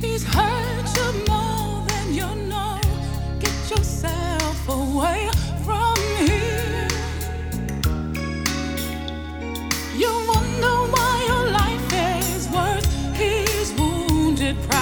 He's hurt you more than you know. Get yourself away from here. You wonder why your life is worth his wounded pride.